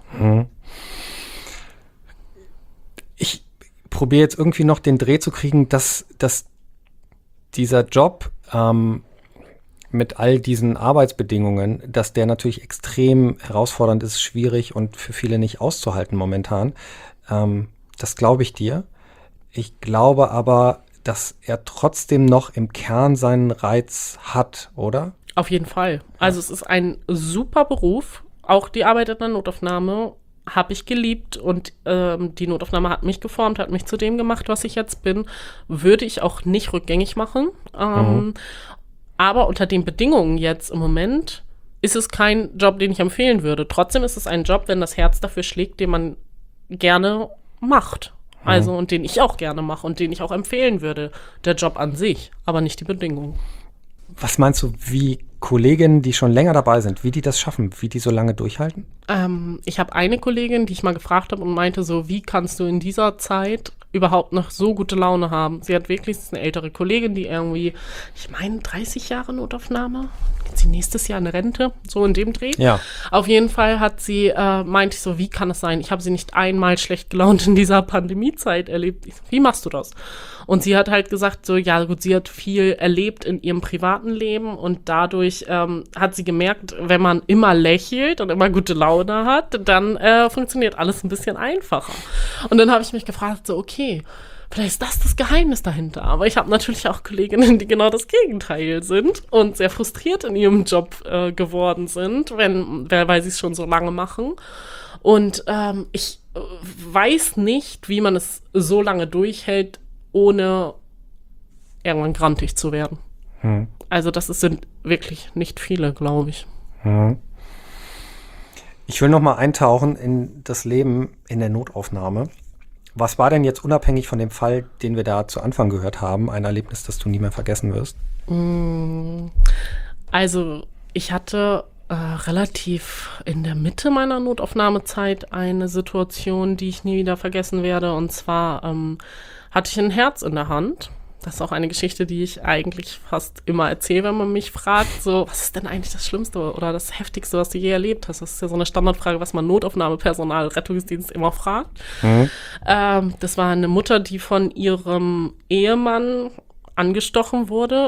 Ich probiere jetzt irgendwie noch den Dreh zu kriegen, dass dieser Job mit all diesen Arbeitsbedingungen, dass der natürlich extrem herausfordernd ist, schwierig und für viele nicht auszuhalten momentan. Das glaube ich dir. Ich glaube aber, dass er trotzdem noch im Kern seinen Reiz hat, oder? Auf jeden Fall. Also es ist ein super Beruf. Auch die Arbeit in der Notaufnahme habe ich geliebt und die Notaufnahme hat mich geformt, hat mich zu dem gemacht, was ich jetzt bin. Würde ich auch nicht rückgängig machen. Aber unter den Bedingungen jetzt im Moment ist es kein Job, den ich empfehlen würde. Trotzdem ist es ein Job, wenn das Herz dafür schlägt, den man gerne macht. Also und den ich auch gerne mache und den ich auch empfehlen würde. Der Job an sich, aber nicht die Bedingungen. Was meinst du, wie Kolleginnen, die schon länger dabei sind, wie die das schaffen, wie die so lange durchhalten? Ich habe eine Kollegin, die ich mal gefragt habe und meinte so, wie kannst du in dieser Zeit überhaupt noch so gute Laune haben? Sie hat wirklich eine ältere Kollegin, die irgendwie, ich meine 30 Jahre Notaufnahme, geht sie nächstes Jahr in Rente, so in dem Dreh. Ja. Auf jeden Fall hat sie, meinte ich so, wie kann es sein? Ich habe sie nicht einmal schlecht gelaunt in dieser Pandemiezeit erlebt. Ich so, wie machst du das? Und sie hat halt gesagt so, ja gut, sie hat viel erlebt in ihrem privaten Leben und dadurch hat sie gemerkt, wenn man immer lächelt und immer gute Laune hat, dann funktioniert alles ein bisschen einfacher. Und dann habe ich mich gefragt, so okay, vielleicht ist das Geheimnis dahinter. Aber ich habe natürlich auch Kolleginnen, die genau das Gegenteil sind und sehr frustriert in ihrem Job geworden sind, weil sie es schon so lange machen. Und ich weiß nicht, wie man es so lange durchhält, ohne irgendwann grantig zu werden. Also sind wirklich nicht viele, glaube ich. Ich will noch mal eintauchen in das Leben in der Notaufnahme. Was war denn jetzt unabhängig von dem Fall, den wir da zu Anfang gehört haben, ein Erlebnis, das du nie mehr vergessen wirst? Also ich hatte relativ in der Mitte meiner Notaufnahmezeit eine Situation, die ich nie wieder vergessen werde. Und zwar hatte ich ein Herz in der Hand. Das ist auch eine Geschichte, die ich eigentlich fast immer erzähle, wenn man mich fragt, so, was ist denn eigentlich das Schlimmste oder das Heftigste, was du je erlebt hast? Das ist ja so eine Standardfrage, was man Notaufnahmepersonal, Rettungsdienst immer fragt. Das war eine Mutter, die von ihrem Ehemann erstochen wurde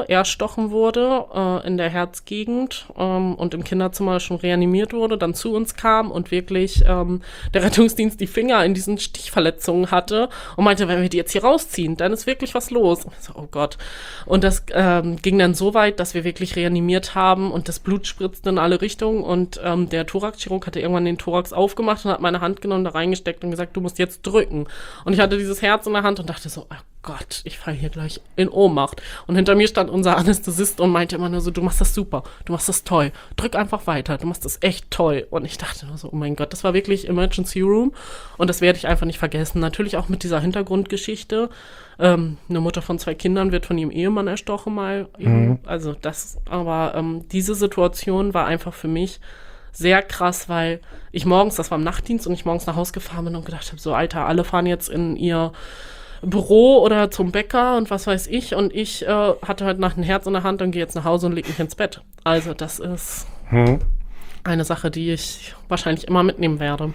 in der Herzgegend und im Kinderzimmer schon reanimiert wurde, dann zu uns kam und wirklich der Rettungsdienst die Finger in diesen Stichverletzungen hatte und meinte, wenn wir die jetzt hier rausziehen, dann ist wirklich was los. Und ich so, oh Gott. Und das ging dann so weit, dass wir wirklich reanimiert haben und das Blut spritzte in alle Richtungen und der Thoraxchirurg hatte irgendwann den Thorax aufgemacht und hat meine Hand genommen, da reingesteckt und gesagt, du musst jetzt drücken. Und ich hatte dieses Herz in der Hand und dachte so, oh Gott, ich falle hier gleich in Ohnmacht. Und hinter mir stand unser Anästhesist und meinte immer nur so, du machst das super, du machst das toll, drück einfach weiter, du machst das echt toll. Und ich dachte nur so, oh mein Gott, das war wirklich Emergency Room und das werde ich einfach nicht vergessen. Natürlich auch mit dieser Hintergrundgeschichte. Eine Mutter von 2 Kindern wird von ihrem Ehemann erstochen mal. Also diese Situation war einfach für mich sehr krass, weil ich morgens, das war im Nachtdienst und ich morgens nach Hause gefahren bin und gedacht habe, so Alter, alle fahren jetzt in ihr Büro oder zum Bäcker und was weiß ich und ich hatte halt ein Herz in der Hand und gehe jetzt nach Hause und lege mich ins Bett. Also das ist eine Sache, die ich wahrscheinlich immer mitnehmen werde.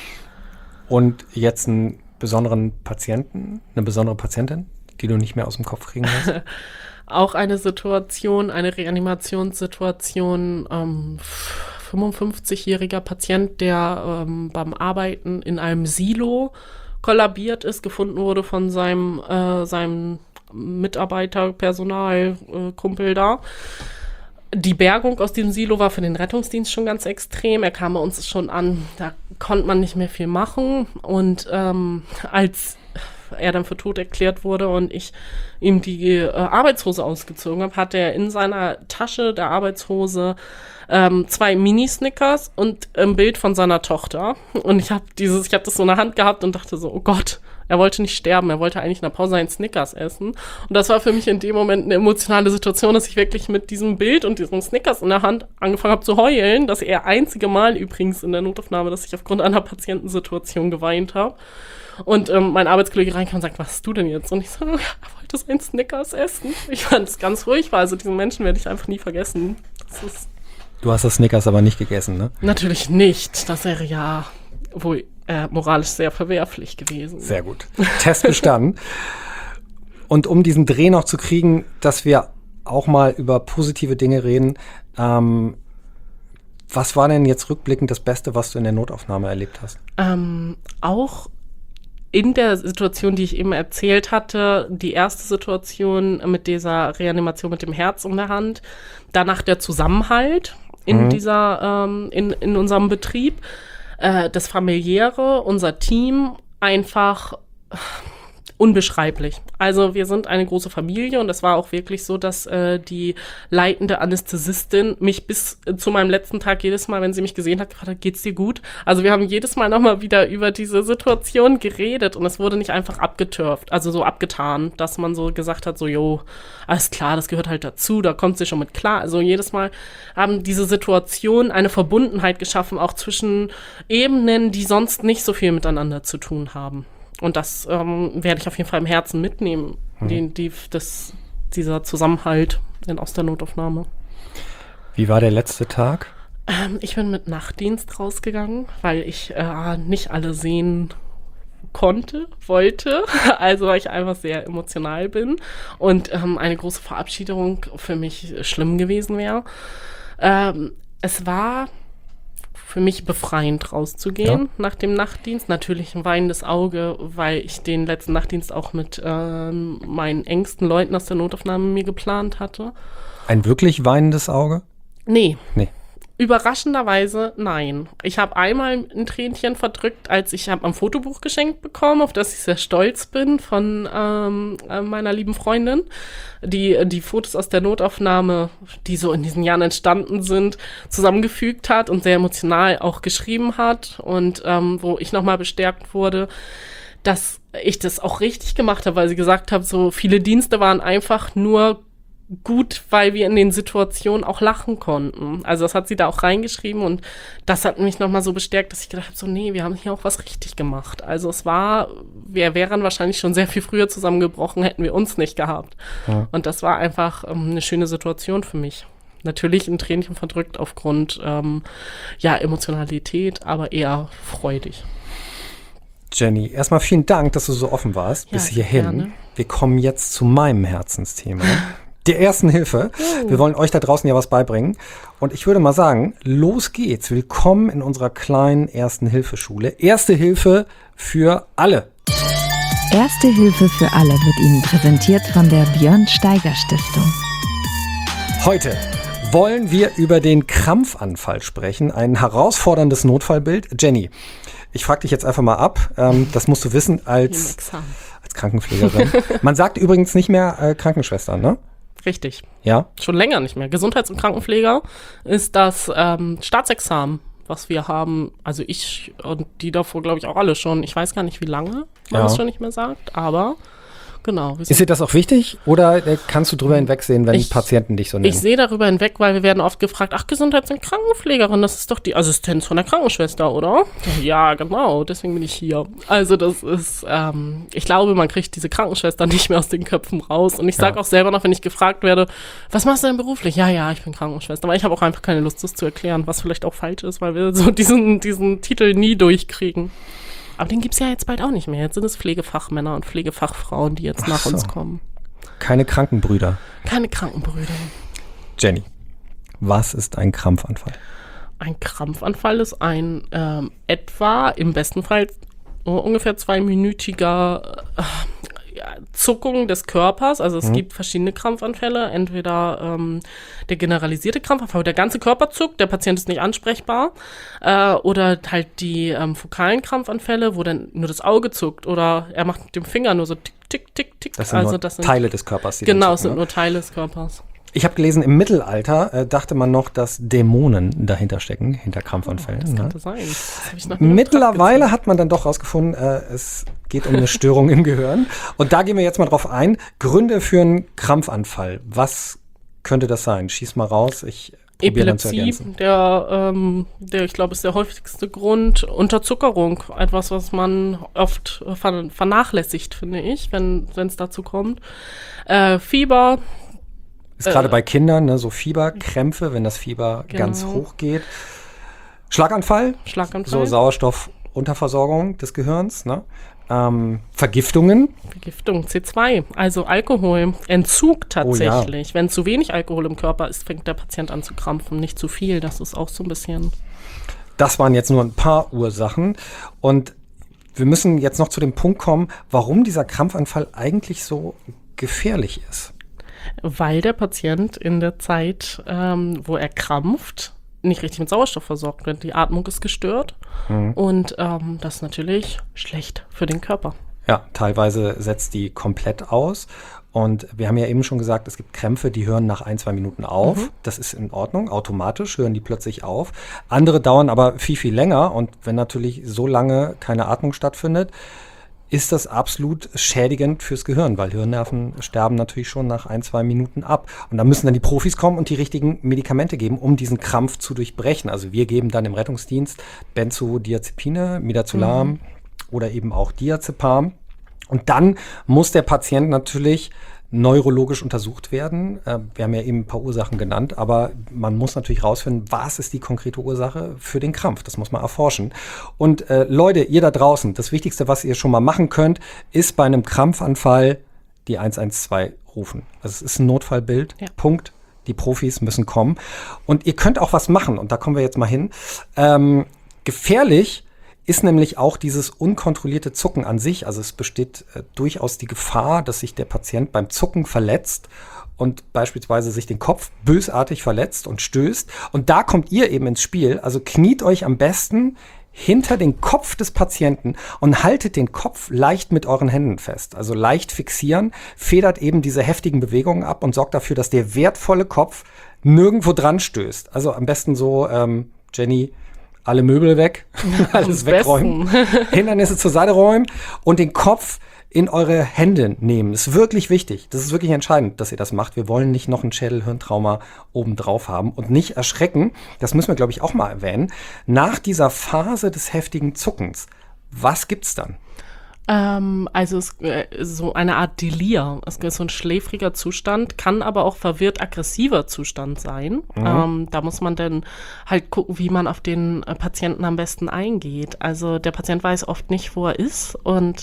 Und jetzt einen besonderen Patienten, eine besondere Patientin, die du nicht mehr aus dem Kopf kriegen wirst? Auch eine Situation, eine Reanimationssituation, 55-jähriger Patient, der beim Arbeiten in einem Silo kollabiert ist, gefunden wurde von seinem Mitarbeiter, Personal, Kumpel da. Die Bergung aus dem Silo war für den Rettungsdienst schon ganz extrem. Er kam bei uns schon an, da konnte man nicht mehr viel machen. Und als er dann für tot erklärt wurde und ich ihm die Arbeitshose ausgezogen habe, hatte er in seiner Tasche der Arbeitshose 2 Mini-Snickers und ein Bild von seiner Tochter. Und ich habe das so in der Hand gehabt und dachte so, oh Gott, Er wollte nicht sterben, er wollte eigentlich in der Pause einen Snickers essen. Und das war für mich in dem Moment eine emotionale Situation, dass ich wirklich mit diesem Bild und diesem Snickers in der Hand angefangen habe zu heulen. Das einzige Mal übrigens in der Notaufnahme, dass ich aufgrund einer Patientensituation geweint habe. Und mein Arbeitskollege reinkam und sagt, was hast du denn jetzt? Und ich so, er wollte einen Snickers essen. Ich fand es ganz furchtbar. Also diesen Menschen werde ich einfach nie vergessen. Du hast das Snickers aber nicht gegessen, ne? Natürlich nicht. Das wäre ja wohl moralisch sehr verwerflich gewesen. Sehr gut. Test bestanden. Und um diesen Dreh noch zu kriegen, dass wir auch mal über positive Dinge reden, was war denn jetzt rückblickend das Beste, was du in der Notaufnahme erlebt hast? Auch in der Situation, die ich eben erzählt hatte, die erste Situation mit dieser Reanimation mit dem Herz in der Hand, danach der Zusammenhalt in in unserem Betrieb, das Familiäre, unser Team, einfach unbeschreiblich. Also wir sind eine große Familie und es war auch wirklich so, dass die leitende Anästhesistin mich bis zu meinem letzten Tag jedes Mal, wenn sie mich gesehen hat, gefragt hat, geht's dir gut? Also wir haben jedes Mal nochmal wieder über diese Situation geredet und es wurde nicht einfach abgetürft, also so abgetan, dass man so gesagt hat, so jo, alles klar, das gehört halt dazu, da kommt sie schon mit klar. Also jedes Mal haben diese Situationen eine Verbundenheit geschaffen, auch zwischen Ebenen, die sonst nicht so viel miteinander zu tun haben. Und das werde ich auf jeden Fall im Herzen mitnehmen, dieser Zusammenhalt aus der Notaufnahme. Wie war der letzte Tag? Ich bin mit Nachtdienst rausgegangen, weil ich nicht alle sehen wollte, also weil ich einfach sehr emotional bin und eine große Verabschiedung für mich schlimm gewesen wäre. Es war für mich befreiend rauszugehen nach dem Nachtdienst. Natürlich ein weinendes Auge, weil ich den letzten Nachtdienst auch mit meinen engsten Leuten aus der Notaufnahme mir geplant hatte. Ein wirklich weinendes Auge? Nee. Nee. Überraschenderweise nein. Ich habe einmal ein Tränchen verdrückt, als ich ein Fotobuch geschenkt bekommen, auf das ich sehr stolz bin von meiner lieben Freundin, die Fotos aus der Notaufnahme, die so in diesen Jahren entstanden sind, zusammengefügt hat und sehr emotional auch geschrieben hat und wo ich nochmal bestärkt wurde, dass ich das auch richtig gemacht habe, weil sie gesagt hat, so viele Dienste waren einfach nur gut, weil wir in den Situationen auch lachen konnten. Also das hat sie da auch reingeschrieben und das hat mich nochmal so bestärkt, dass ich gedacht habe, so nee, wir haben hier auch was richtig gemacht. Also wir wären wahrscheinlich schon sehr viel früher zusammengebrochen, hätten wir uns nicht gehabt. Ja. Und das war einfach eine schöne Situation für mich. Natürlich ein Tränchen verdrückt aufgrund Emotionalität, aber eher freudig. Jenny, erstmal vielen Dank, dass du so offen warst bis hierhin. Gerne. Wir kommen jetzt zu meinem Herzensthema. Der Ersten Hilfe. Wir wollen euch da draußen ja was beibringen. Und ich würde mal sagen, los geht's. Willkommen in unserer kleinen Ersten-Hilfe-Schule. Erste Hilfe für alle. Erste Hilfe für alle wird Ihnen präsentiert von der Björn Steiger Stiftung. Heute wollen wir über den Krampfanfall sprechen. Ein herausforderndes Notfallbild. Jenny, ich frage dich jetzt einfach mal ab. Das musst du wissen als Krankenpflegerin. Man sagt übrigens nicht mehr Krankenschwester, ne? Richtig. Ja? Schon länger nicht mehr. Gesundheits- und Krankenpfleger ist das Staatsexamen, was wir haben. Also ich und die davor, glaube ich, auch alle schon. Ich weiß gar nicht, wie lange man das schon nicht mehr sagt, aber genau. Ist dir das auch wichtig oder kannst du drüber hinwegsehen, wenn Patienten dich so nennen? Ich sehe darüber hinweg, weil wir werden oft gefragt, ach, Gesundheits- und Krankenpflegerin, das ist doch die Assistenz von der Krankenschwester, oder? Ja, genau, deswegen bin ich hier. Also das ist, ich glaube, man kriegt diese Krankenschwester nicht mehr aus den Köpfen raus. Und ich sage auch selber noch, wenn ich gefragt werde, was machst du denn beruflich? Ja, ich bin Krankenschwester. Aber ich habe auch einfach keine Lust, das zu erklären, was vielleicht auch falsch ist, weil wir so diesen Titel nie durchkriegen. Aber den gibt es ja jetzt bald auch nicht mehr. Jetzt sind es Pflegefachmänner und Pflegefachfrauen, die jetzt nach uns kommen. Keine Krankenbrüder. Keine Krankenbrüder. Jenny, was ist ein Krampfanfall? Ein Krampfanfall ist ein etwa, im besten Fall ungefähr 2-minütiger Zuckung des Körpers. Also es gibt verschiedene Krampfanfälle. Entweder der generalisierte Krampfanfall, wo der ganze Körper zuckt, der Patient ist nicht ansprechbar. Oder halt die fokalen Krampfanfälle, wo dann nur das Auge zuckt. Oder er macht mit dem Finger nur so tick, tick, tick, tick. Das sind Teile des Körpers. Genau, es sind nur Teile des Körpers. Ich habe gelesen, im Mittelalter dachte man noch, dass Dämonen dahinter stecken, hinter Krampfanfällen. Das könnte sein. Das hab ich noch nie Mittlerweile hat man dann doch rausgefunden, es geht um eine Störung im Gehirn. Und da gehen wir jetzt mal drauf ein. Gründe für einen Krampfanfall. Was könnte das sein? Schieß mal raus. Ich probiere dann zu ergänzen. Der ich glaube, ist der häufigste Grund. Unterzuckerung. Etwas, was man oft vernachlässigt, finde ich, wenn es dazu kommt. Fieber. Ist gerade bei Kindern, ne, so Fieberkrämpfe, wenn das Fieber ganz hoch geht. Schlaganfall. So Sauerstoffunterversorgung des Gehirns. Ne? Vergiftungen. Vergiftung, C2, also Alkohol. Entzug tatsächlich. Oh ja. Wenn zu wenig Alkohol im Körper ist, fängt der Patient an zu krampfen. Nicht zu viel, das ist auch so ein bisschen. Das waren jetzt nur ein paar Ursachen. Und wir müssen jetzt noch zu dem Punkt kommen, warum dieser Krampfanfall eigentlich so gefährlich ist. Weil der Patient in der Zeit, wo er krampft, nicht richtig mit Sauerstoff versorgt wird. Die Atmung ist gestört und das ist natürlich schlecht für den Körper. Ja, teilweise setzt die komplett aus. Und wir haben ja eben schon gesagt, es gibt Krämpfe, die hören nach 1-2 Minuten auf. Das ist in Ordnung, automatisch hören die plötzlich auf. Andere dauern aber viel, viel länger. Und wenn natürlich so lange keine Atmung stattfindet, ist das absolut schädigend fürs Gehirn, weil Hirnnerven sterben natürlich schon nach 1-2 Minuten ab. Und da müssen dann die Profis kommen und die richtigen Medikamente geben, um diesen Krampf zu durchbrechen. Also wir geben dann im Rettungsdienst Benzodiazepine, Midazolam oder eben auch Diazepam. Und dann muss der Patient natürlich neurologisch untersucht werden. Wir haben ja eben ein paar Ursachen genannt, aber man muss natürlich rausfinden, was ist die konkrete Ursache für den Krampf. Das muss man erforschen. Und Leute, ihr da draußen, das Wichtigste, was ihr schon mal machen könnt, ist bei einem Krampfanfall die 112 rufen. Also es ist ein Notfallbild, Punkt. Die Profis müssen kommen. Und ihr könnt auch was machen, und da kommen wir jetzt mal hin. Gefährlich ist nämlich auch dieses unkontrollierte Zucken an sich. Also es besteht durchaus die Gefahr, dass sich der Patient beim Zucken verletzt und beispielsweise sich den Kopf bösartig verletzt und stößt. Und da kommt ihr eben ins Spiel. Also kniet euch am besten hinter den Kopf des Patienten und haltet den Kopf leicht mit euren Händen fest. Also leicht fixieren, federt eben diese heftigen Bewegungen ab und sorgt dafür, dass der wertvolle Kopf nirgendwo dran stößt. Also am besten so, Jenny, alle Möbel weg, alles wegräumen, Hindernisse zur Seite räumen und den Kopf in eure Hände nehmen. Das ist wirklich wichtig. Das ist wirklich entscheidend, dass ihr das macht. Wir wollen nicht noch ein Schädel-Hirntrauma obendrauf haben und nicht erschrecken. Das müssen wir, glaube ich, auch mal erwähnen. Nach dieser Phase des heftigen Zuckens, was gibt's dann? Also es ist so eine Art Delir. Es ist so ein schläfriger Zustand, kann aber auch verwirrt-aggressiver Zustand sein. Da muss man dann halt gucken, wie man auf den Patienten am besten eingeht. Also der Patient weiß oft nicht, wo er ist und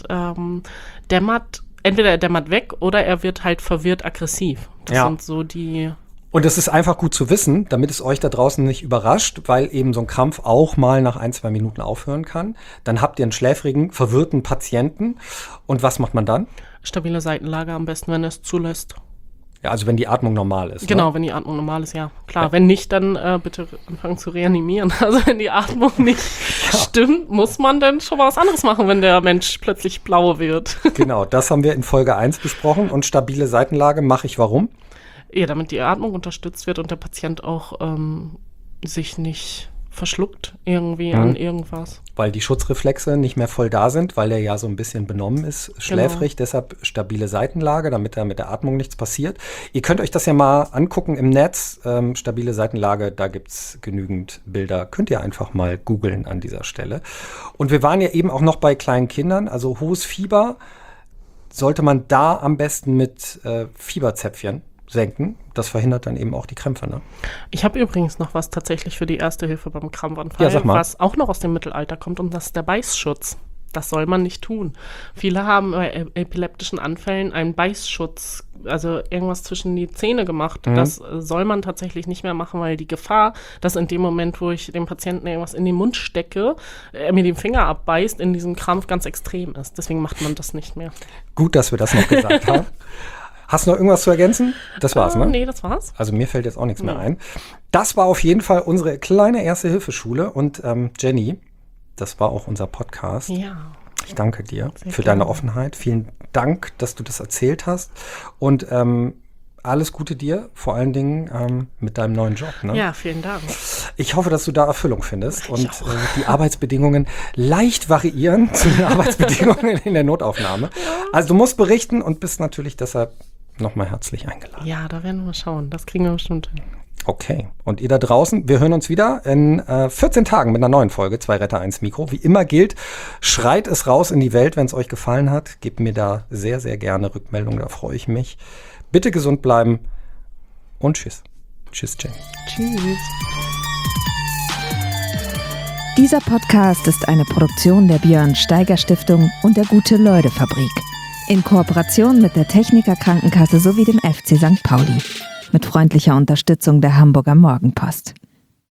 entweder er dämmert weg oder er wird halt verwirrt-aggressiv. Das sind so die... Und das ist einfach gut zu wissen, damit es euch da draußen nicht überrascht, weil eben so ein Krampf auch mal nach 1-2 Minuten aufhören kann. Dann habt ihr einen schläfrigen, verwirrten Patienten. Und was macht man dann? Stabile Seitenlage am besten, wenn er es zulässt. Ja, also wenn die Atmung normal ist. Genau, ne? wenn die Atmung normal ist, ja. Klar, wenn nicht, dann bitte anfangen zu reanimieren. Also wenn die Atmung nicht stimmt, muss man dann schon mal was anderes machen, wenn der Mensch plötzlich blau wird. Genau, das haben wir in Folge 1 besprochen. Und stabile Seitenlage mache ich warum? Ja, damit die Atmung unterstützt wird und der Patient auch sich nicht verschluckt irgendwie an irgendwas. Weil die Schutzreflexe nicht mehr voll da sind, weil er ja so ein bisschen benommen ist, schläfrig. Deshalb stabile Seitenlage, damit da mit der Atmung nichts passiert. Ihr könnt euch das ja mal angucken im Netz. Stabile Seitenlage, da gibt's genügend Bilder. Könnt ihr einfach mal googeln an dieser Stelle. Und wir waren ja eben auch noch bei kleinen Kindern, also hohes Fieber. Sollte man da am besten mit Fieberzäpfchen senken. Das verhindert dann eben auch die Krämpfe. Ne? Ich habe übrigens noch was tatsächlich für die Erste Hilfe beim Krampfanfall, ja, sag mal. Was auch noch aus dem Mittelalter kommt, und das ist der Beißschutz. Das soll man nicht tun. Viele haben bei epileptischen Anfällen einen Beißschutz, also irgendwas zwischen die Zähne gemacht. Das soll man tatsächlich nicht mehr machen, weil die Gefahr, dass in dem Moment, wo ich dem Patienten irgendwas in den Mund stecke, er mir den Finger abbeißt, in diesem Krampf ganz extrem ist. Deswegen macht man das nicht mehr. Gut, dass wir das noch gesagt haben. Hast du noch irgendwas zu ergänzen? Das war's, ne? Nee, das war's. Also mir fällt jetzt auch nichts mehr ein. Das war auf jeden Fall unsere kleine Erste-Hilfe-Schule. Und Jenny, das war auch unser Podcast. Ja. Ich danke dir Sehr für gerne. deine Offenheit. Vielen Dank, dass du das erzählt hast. Und alles Gute dir, vor allen Dingen mit deinem neuen Job. Ne? Ja, vielen Dank. Ich hoffe, dass du da Erfüllung findest und die Arbeitsbedingungen leicht variieren zu den Arbeitsbedingungen in der Notaufnahme. Also du musst berichten und bist natürlich deshalb nochmal herzlich eingeladen. Ja, da werden wir mal schauen. Das kriegen wir bestimmt hin. Okay. Und ihr da draußen, wir hören uns wieder in 14 Tagen mit einer neuen Folge 2 Retter, 1 Mikro. Wie immer gilt, schreit es raus in die Welt, wenn es euch gefallen hat. Gebt mir da sehr, sehr gerne Rückmeldung, da freue ich mich. Bitte gesund bleiben und tschüss. Tschüss, Jenny. Tschüss. Dieser Podcast ist eine Produktion der Björn Steiger Stiftung und der Gute-Leute-Fabrik. In Kooperation mit der Techniker Krankenkasse sowie dem FC St. Pauli. Mit freundlicher Unterstützung der Hamburger Morgenpost.